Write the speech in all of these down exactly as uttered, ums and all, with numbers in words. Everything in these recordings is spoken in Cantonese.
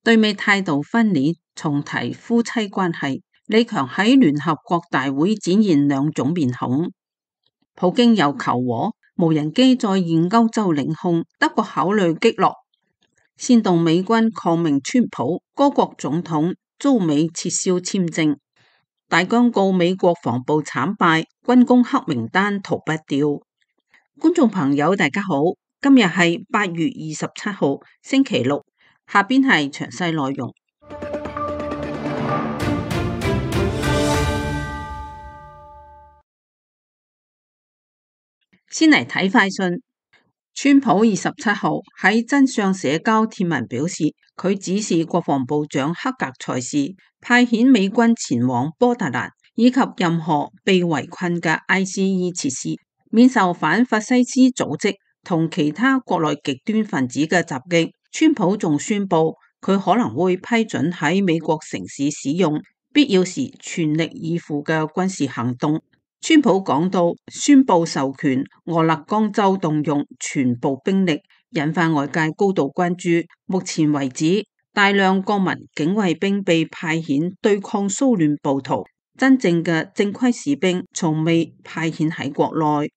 對美態度分裂，重提夫妻關係。李強喺聯合國大會展現兩種面孔。普京又求和，無人機再現歐洲領空，德國考慮擊落，煽動美軍抗命川普，多國總統遭美撤銷簽證。大疆告美國防部慘敗，軍工黑名單逃不掉。觀眾朋友大家好，今日係八月二十七號星期六，下邊係詳細內容。先嚟睇快訊。川普二十七號喺真相社交貼文表示，佢指示國防部長克格才是派遣美軍前往波特蘭以及任何被圍困嘅 I C E 設施，免受反法西斯組織同其他國內極端分子嘅襲擊。川普仲宣布，佢可能會批准喺美國城市使用必要時全力以赴嘅軍事行動。川普講到，宣布授權俄勒岡州動用全部兵力，引發外界高度關注。目前為止，大量國民警衛兵被派遣對抗騷亂暴徒，真正嘅正規士兵從未派遣喺國內。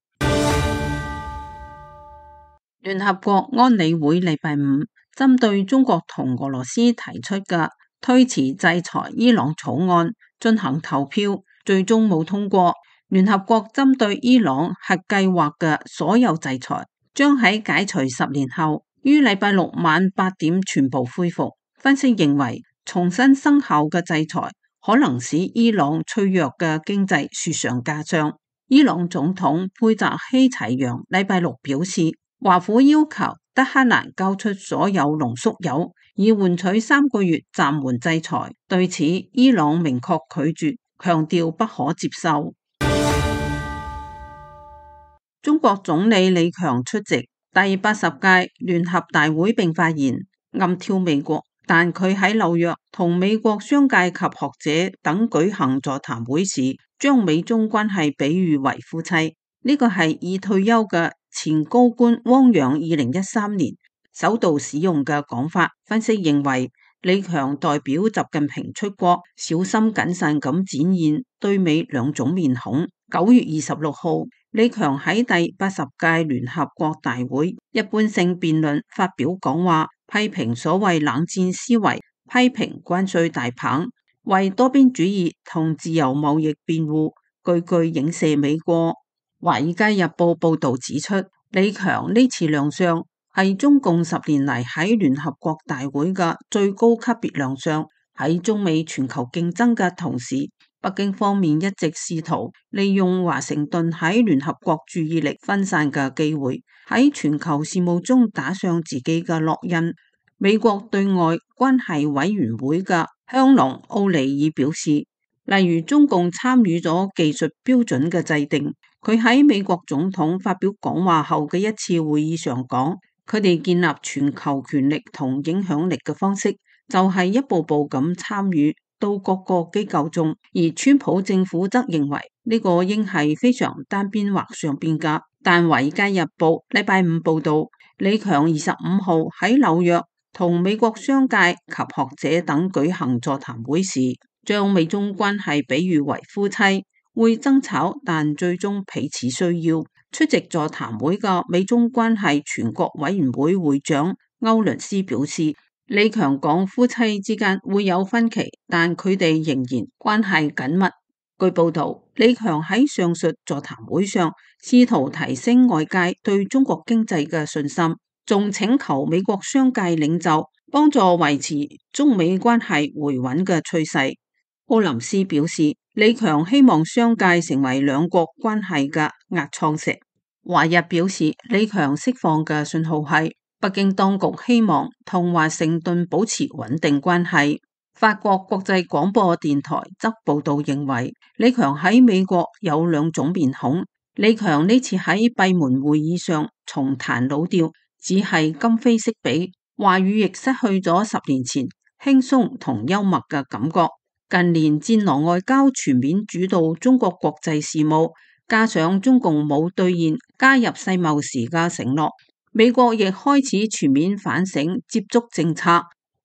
聯合國安理會禮拜五針對中國同俄羅斯提出嘅推遲制裁伊朗草案進行投票，最終冇通過。聯合國針對伊朗核計劃嘅所有制裁將喺解除十年後於禮拜六晚八點全部恢復。分析認為，重新生效嘅制裁可能使伊朗脆弱嘅經濟雪上加霜。伊朗總統佩澤希齊揚禮拜六表示，華府要求德黑蘭交出所有濃縮鈾，以換取三個月暫緩制裁。對此，伊朗明確拒絕，強調不可接受。中國總理李強出席第八十屆聯合大會並發言，暗挑美國，但佢喺紐約同美國商界及學者等舉行座談會時，將美中關係比喻為夫妻。呢個係已退休嘅前高官汪洋二零一三年首度使用嘅講法。分析認為，李強代表習近平出國，小心謹慎咁展現對美兩種面孔。九月二十六號，李強喺第八十屆聯合國大會一般性辯論發表講話，批評所謂冷戰思維，批評關稅大棒，為多邊主義同自由貿易辯護，句句影射美國。華爾街日報報道指出，李強呢次亮相係中共十年嚟喺聯合國大會嘅最高級別亮相。喺中美全球競爭嘅同時，北京方面一直試圖利用華盛頓喺聯合國注意力分散嘅機會，喺全球事務中打上自己嘅烙印。美國對外關係委員會嘅香農奧尼爾表示，例如中共參與咗技術標準嘅制定。佢喺美國總統發表講話後嘅一次會議上講，佢哋建立全球權力同影響力嘅方式就係一步步咁參與到各個機構中，而川普政府則認為呢個應係非常單邊或雙邊噶。但華爾街日報禮拜五報道，李強二十五號喺紐約同美國商界及學者等舉行座談會時，將美中關係比喻為夫妻，會爭吵，但最終彼此需要。出席座談會嘅美中關係全國委員會會長歐倫斯表示，李強講夫妻之間會有分歧，但佢哋仍然關係緊密。據報道，李強喺上述座談會上試圖提升外界對中國經濟嘅信心，仲請求美國商界領袖幫助維持中美關係回穩嘅趨勢。奧林斯表示，李強希望商界成為兩國關係嘅壓艙石。華日表示，李強釋放嘅信號係北京當局希望同華盛頓保持穩定關係。法國國際廣播電台則報道認為，李強喺美國有兩種面孔。李強呢次喺閉門會議上重彈老調，只係今非昔比，話語亦失去咗十年前輕鬆同幽默嘅感覺。近年戰狼外交全面主導中國國際事務，加上中共冇兌現加入世貿時嘅承諾，美國亦開始全面反省接觸政策。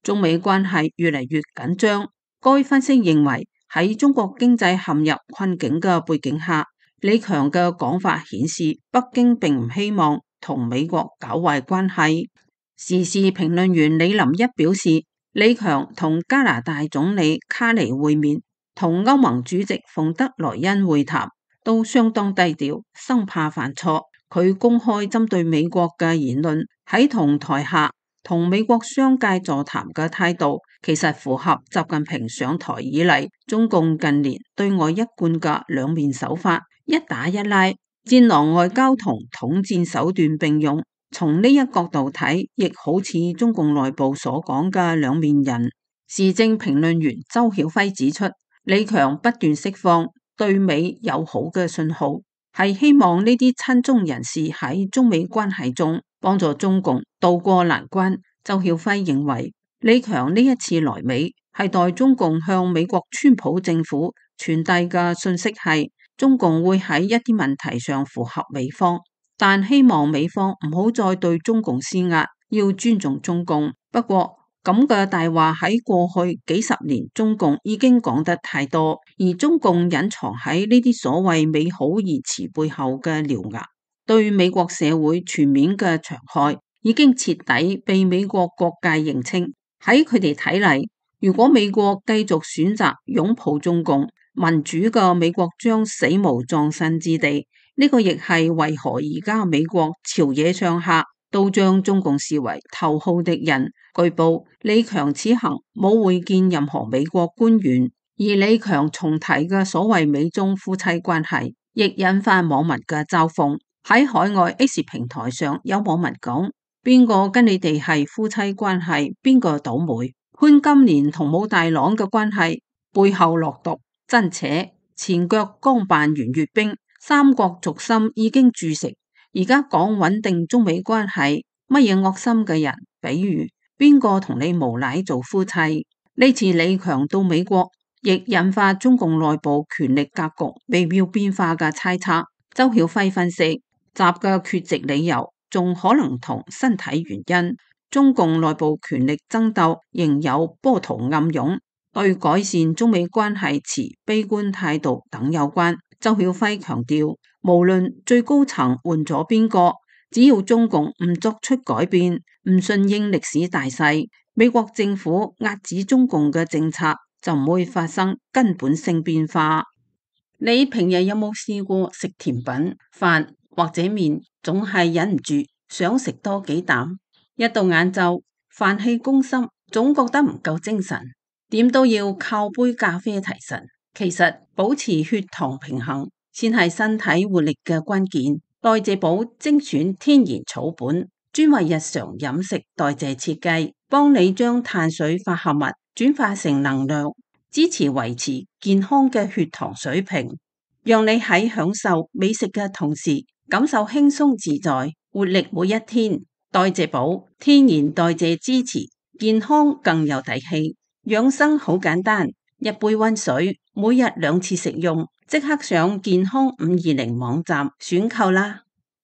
中美關係越嚟越緊張。該分析認為，喺中國經濟陷入困境嘅背景下，李強嘅講法顯示北京並唔希望同美國搞壞關係。時事評論員李林一表示，李強同加拿大總理卡尼會面，同歐盟主席馮德萊恩會談都相當低調，生怕犯錯。佢公開針對美國嘅言論，喺同台下同美國商界座談嘅態度，其實符合習近平上台以嚟中共近年對外一貫嘅兩面手法，一打一拉，戰狼外交同統戰手段並用。從呢一角度睇，亦好似中共內部所講嘅兩面人。時政評論員周曉輝指出，李強不斷釋放對美友好嘅信號，係希望呢啲親中人士喺中美關係中幫助中共渡過難關。周曉輝認為，李強呢一次來美係代中共向美國川普政府傳遞嘅信息係，中共會喺一啲問題上符合美方，但希望美方唔好再對中共施壓，要尊重中共。不過咁嘅大話喺過去幾十年中共已經講得太多，而中共隱藏喺呢啲所謂美好言辭背後嘅獠牙，對美國社會全面嘅長害已經徹底被美國各界認清。喺佢哋睇嚟，如果美國繼續選擇擁抱中共，民主嘅美國將死無葬身之地。呢個亦係為何而家美國朝野上下都將中共視為頭號敵人。據報，李強此行冇會見任何美國官員，而李強重提嘅所謂美中夫妻關係，亦引發網民嘅嘲諷。喺海外 X 平台上有網民講：邊個跟你哋係夫妻關係，邊個倒霉。潘金蓮同武大郎嘅關係背後落毒，真扯。前腳剛辦完閱兵，三國軸心已經鑄成，而家講穩定中美關係，乜嘢惡心嘅人？比如邊個同你無賴做夫妻？呢次李強到美國，亦引發中共內部權力格局微妙變化嘅猜測。周曉輝分析，習嘅缺席理由仲可能同身體原因、中共內部權力爭鬥仍有波濤暗湧，對改善中美關係持悲觀態度等有關。周曉輝強調，無論最高層換咗邊個，只要中共唔作出改變，唔順應歷史大勢，美國政府壓制中共嘅政策就唔會發生根本性變化。你平日有冇試過食甜品、飯或者麵，總係忍唔住想食多幾啖？一到晏晝，飯氣攻心，總覺得唔夠精神，點都要靠杯咖啡提神。其實保持血糖平衡先係身體活力嘅關鍵。代謝寶精選天然草本，專為日常飲食代謝設計，幫你將碳水化合物轉化成能量，支持維持健康嘅血糖水平，讓你喺享受美食嘅同時感受輕鬆自在，活力每一天。代謝寶天然代謝支持健康更有底氣，養生好簡單，一杯溫水，每日兩次食用，即刻上健康五二零網站選購啦。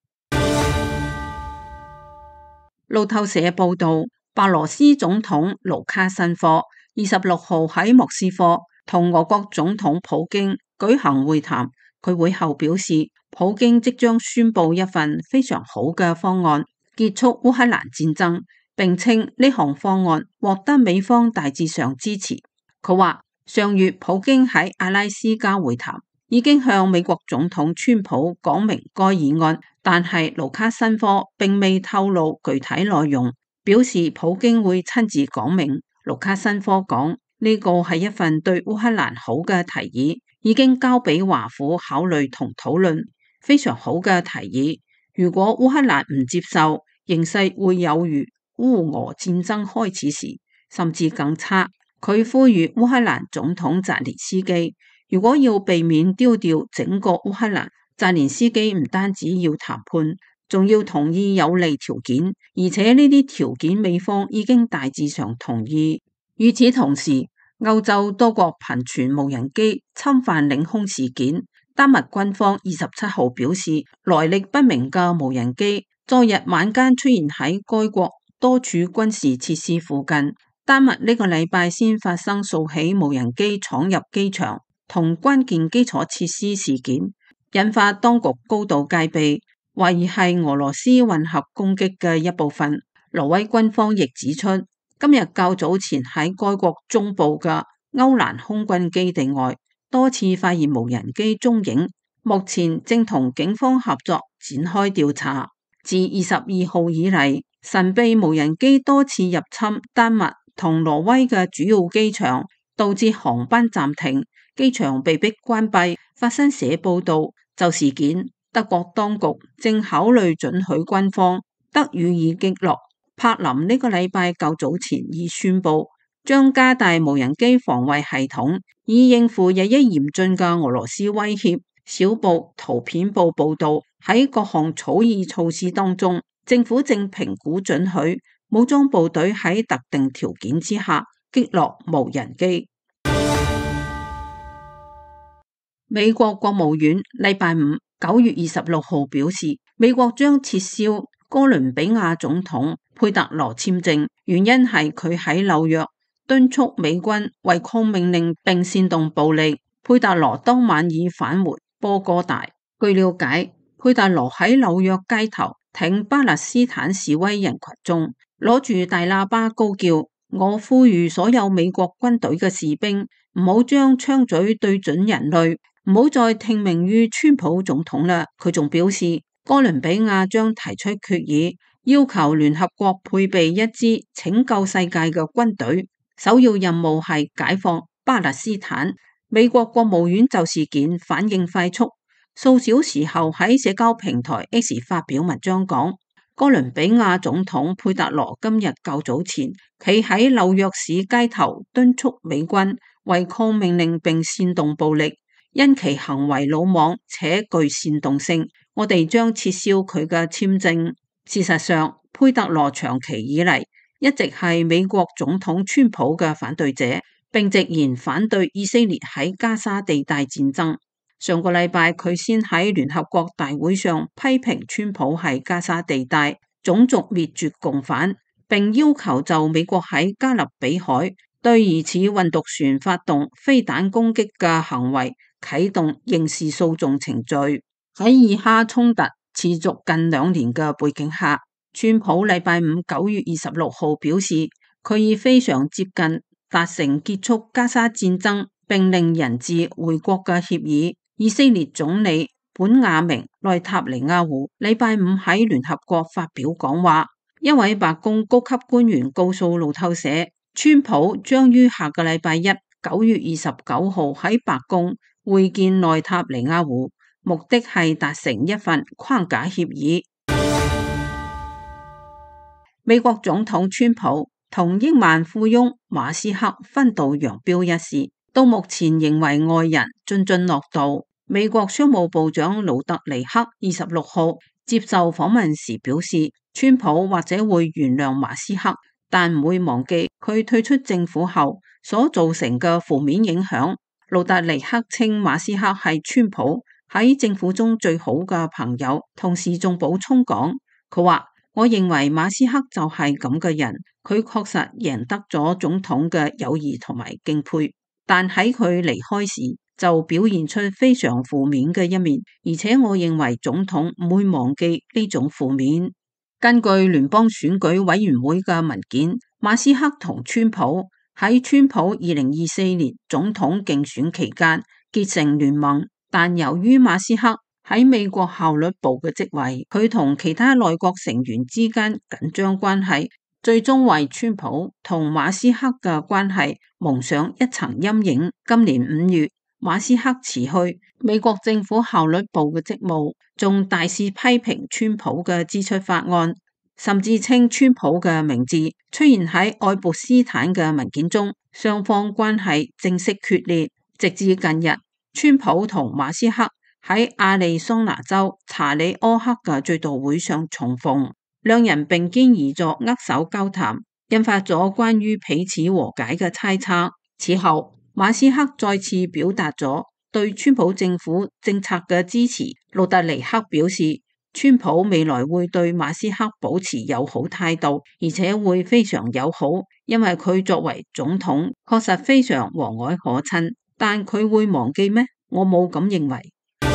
路透社報道，白羅斯總統盧卡申科二十六號喺莫斯科同俄國總統普京舉行會談。佢會後表示，普京即將宣布一份非常好嘅方案，結束烏克蘭戰爭，並稱呢項方案獲得美方大致上支持。佢話，上月普京喺阿拉斯加會談已經向美國總統川普講明該議案，但係盧卡申科並未透露具體內容，表示普京會親自講明。盧卡申科講，呢個係一份對烏克蘭好嘅提議，已經交俾華府考慮同討論，非常好嘅提議。如果烏克蘭唔接受，形勢會有如烏俄戰爭開始時，甚至更差。佢呼籲烏克蘭總統澤連斯基，如果要避免丟掉整個烏克蘭，澤連斯基唔單止要談判，仲要同意有利條件，而且呢啲條件美方已經大致上同意。與此同時，歐洲多國頻傳無人機侵犯領空事件，丹麥軍方二十七號表示，來歷不明嘅無人機昨日晚間出現喺該國多處軍事設施附近。 丹麥呢個禮拜先發生數起無人機闖入機場同關鍵基礎設施事件，引發當局高度戒備，懷疑係俄羅斯混合攻擊嘅一部分。挪威軍方亦指出，今日較早前喺該國中部嘅歐蘭空軍基地外多次發現無人機蹤影，目前正同警方合作展開調查。自二十二號以嚟，神秘無人機多次入侵丹麥同挪威嘅主要機場，導致航班暫停，機場被迫關閉。法新社報道，就事件，德國當局正考慮准許軍方得予以擊落。柏林呢個禮拜較早前已宣布將加大無人機防衛系統，以應付日益嚴峻嘅俄羅斯威脅。小報圖片報報道，喺各項草擬措施當中，政府正評估准許武裝部隊喺特定條件之下擊落無人機。美國國務院禮拜五九月二十六號表示，美國將撤銷哥倫比亞總統佩特羅簽證，原因係佢喺紐約敦促美軍違抗命令並煽動暴力。佩特羅當晚已返回波哥大。據了解，佩特羅喺紐約街頭挺巴勒斯坦示威人群中，攞住大喇叭高叫：我呼籲所有美國軍隊嘅士兵唔好將槍嘴對準人類，唔好再聽命於川普總統啦。佢仲表示，哥倫比亞將提出決議，要求聯合國配備一支拯救世界嘅軍隊，首要任務係解放巴勒斯坦。美國國務院就事件反應快速，數小時後喺社交平台 X 發表文章講，哥倫比亞總統佩特羅今日較早前企喺紐約市街頭敦促美軍違抗命令並煽動暴力，因其行為魯莽且具煽動性，我哋將撤銷佢嘅簽證。事實上，佩特羅長期以嚟一直係美國總統川普嘅反對者，並直言反對以色列喺加沙地帶戰爭。上個禮拜佢先喺聯合國大會上批評川普係加沙地帶種族滅絕共犯，並要求就美國喺加勒比海對疑似運毒船發動飛彈攻擊嘅行為啟動刑事訴訟程序。喺以哈衝突持續近兩年嘅背景下，川普禮拜五九月二十六號表示，佢已非常接近達成結束加沙戰爭並令人質回國嘅協議。以色列總理本雅明內塔尼亞胡禮拜五喺聯合國發表講話，一位白宮高級官員告訴路透社，川普將於下個禮拜一九月二十九號喺白宮會見內塔尼亞胡，目的係達成一份框架協議。美國總統川普同億萬富翁馬斯克分道揚鑣一事，到目前仍為外人津津樂道。美國商務部長盧特尼克二十六號接受訪問時表示，川普或者會原諒馬斯克，但唔會忘記佢退出政府後所造成嘅負面影響。盧特尼克稱馬斯克係川普喺政府中最好嘅朋友，同時仲補充講，佢話，我認為馬斯克就係咁嘅人，佢確實贏得咗總統嘅友誼同埋敬佩，但喺佢離開時就表現出非常負面嘅一面，而且我認為總統唔會忘記呢種負面。根據聯邦選舉委員會嘅文件，馬斯克同川普喺川普二零二四年總統競選期間結成聯盟，但由於馬斯克喺美國效率部嘅職位，佢同其他內閣成員之間緊張關係，最終為川普同馬斯克嘅關係蒙上一層陰影。今年五月，馬斯克辭去美國政府效率部嘅職務，仲大肆批評川普嘅支出法案，甚至稱川普嘅名字出現喺愛潑斯坦嘅文件中，雙方關係正式決裂。直至近日，川普同馬斯克喺亞利桑那州查理柯克嘅追悼會上重逢，兩人並肩而坐握手交談，引發咗關於彼此和解嘅猜測。此後，馬斯克再次表達咗對川普政府政策嘅支持。路特尼克表示， 川普未來會對馬斯克保持友好態度，而且會非常友好，因為佢作為總統確實非常和藹可親。但佢會忘記咩？我冇咁認為。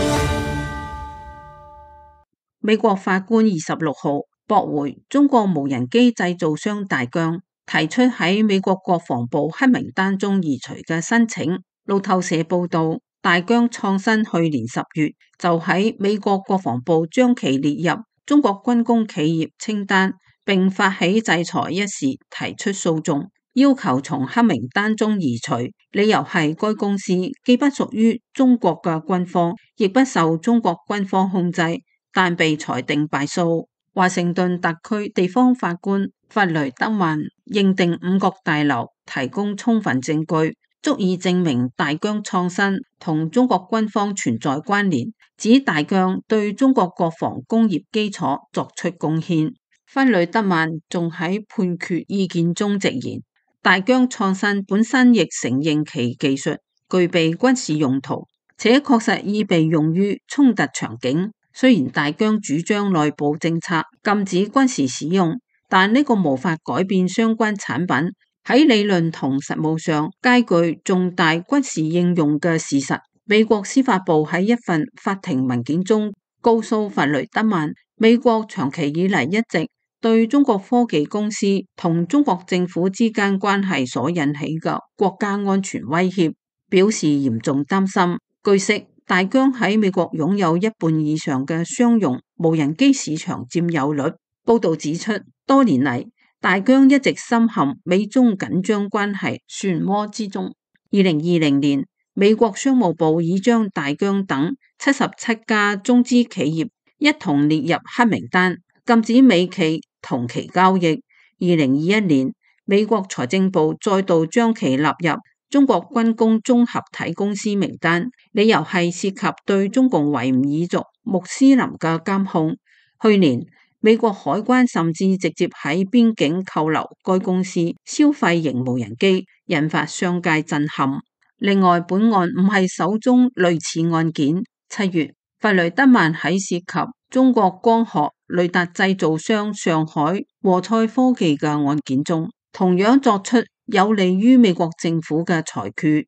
美國法官二十六號駁回中國無人機製造商大疆提出喺美國國防部黑名單中移除嘅申請。路透社報道，大疆創新去年十月就喺美國國防部將其列入中國軍工企業清單，並發起制裁一事提出訴訟，要求從黑名單中移除，理由係該公司既不屬於中國嘅軍方，亦不受中國軍方控制，但被裁定敗訴。華盛頓特區地方法官弗雷德曼認定五角大樓提供充分證據，足以證明大疆創新同中國軍方存在關聯，指大疆對中國國防工業基礎作出貢獻。弗雷德曼仲喺判決意見中直言，大疆創新本身亦承認其技術具備軍事用途，且確實已被用於衝突場景。雖然大疆主張內部政策禁止軍事使用，但呢個無法改變相關產品喺理論同實務上皆具重大軍事應用嘅事實。美國司法部喺一份法庭文件中告訴弗雷德曼，美國長期以嚟一直對中國科技公司同中國政府之間關係所引起嘅國家安全威脅表示嚴重擔心。據悉，大疆喺美國擁有一半以上嘅商用無人機市場佔有率。報道指出，多年嚟大疆一直深陷美中緊張關係漩渦之中。二零二零年，美國商務部已將大疆等七十七家中資企業一同列入黑名單，禁止美企同其交易。二零二一年，美國財政部再度將其納入中國軍工綜合體公司名單，理由係涉及對中共維吾爾族穆斯林嘅監控。去年，美國海關甚至直接喺邊境扣留該公司消費型無人機，引發商界震撼。另外，本案唔係首宗類似案件。七月，弗雷德曼喺涉及中國光學雷達製造商上海和賽科技嘅案件中，同樣作出有利於美國政府嘅裁決。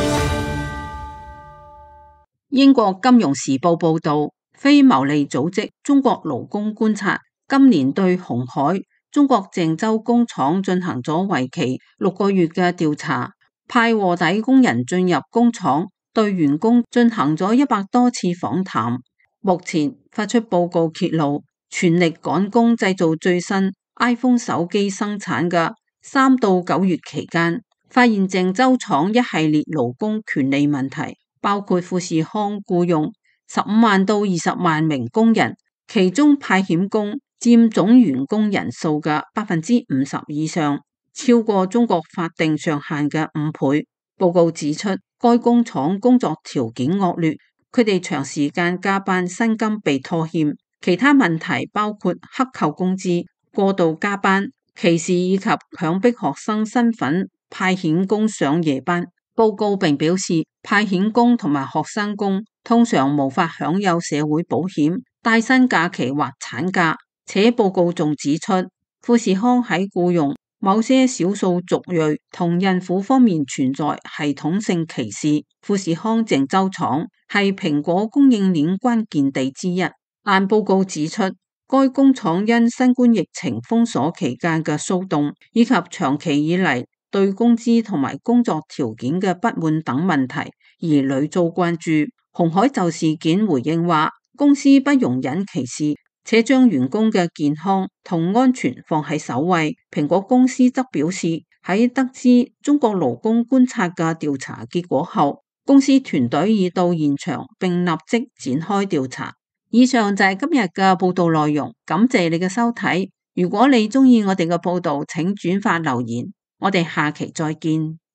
英國金融時報報道，非牟利組織中國勞工觀察今年對鴻海中國鄭州工廠進行咗為期六個月嘅調查，派臥底工人進入工廠，對員工進行咗一百多次訪談。目前發出報告揭露，全力趕工製造最新 iPhone 手機生產嘅三到九月期間，發現鄭州廠一系列勞工權利問題，包括富士康僱用十五萬到二十萬名工人，其中派遣工佔總員工人數嘅百分之五十以上，超過中國法定上限嘅五倍。報告指出，該工廠工作條件惡劣，佢哋長時間加班，薪金被拖欠。其他問題包括克扣工資、過度加班、歧視以及強迫學生身份派遣工上夜班。報告並表示，派遣工同埋學生工通常無法享有社會保險、帶薪假期或產假。且報告仲指出，富士康喺僱用某些少數族裔同孕婦方面存在系統性歧視。富士康鄭州廠係蘋果供應鏈關鍵地之一，但報告指出，該工廠因新冠疫情封鎖期間嘅騷動，以及長期以嚟對工資同埋工作條件嘅不滿等問題而屢遭關注。鴻海就事件回應話，公司不容忍歧視，且將員工嘅健康同安全放喺首位。蘋果公司則表示，喺得知中國勞工觀察嘅調查結果後，公司團隊已到現場並立即展開調查。以上就係今日嘅報道內容，感謝你嘅收睇。如果你鍾意我哋嘅報道，請轉發留言，我哋下期再見。